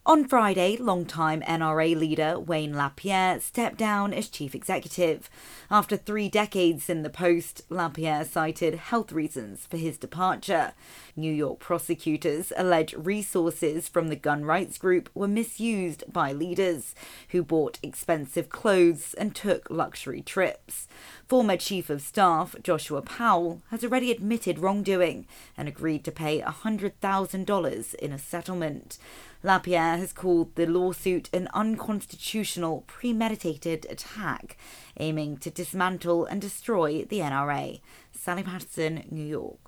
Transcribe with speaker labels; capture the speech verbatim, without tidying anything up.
Speaker 1: On Friday, longtime N R A leader Wayne LaPierre stepped down as chief executive. After three decades in the post, LaPierre cited health reasons for his departure. New York prosecutors allege resources from the gun rights group were misused by leaders who bought expensive clothes and took luxury trips. Former Chief of Staff Joshua Powell has already admitted wrongdoing and agreed to pay one hundred thousand dollars in a settlement. LaPierre has called the lawsuit an unconstitutional, premeditated attack, aiming to dismantle and destroy the N R A. Sally Patterson, New York.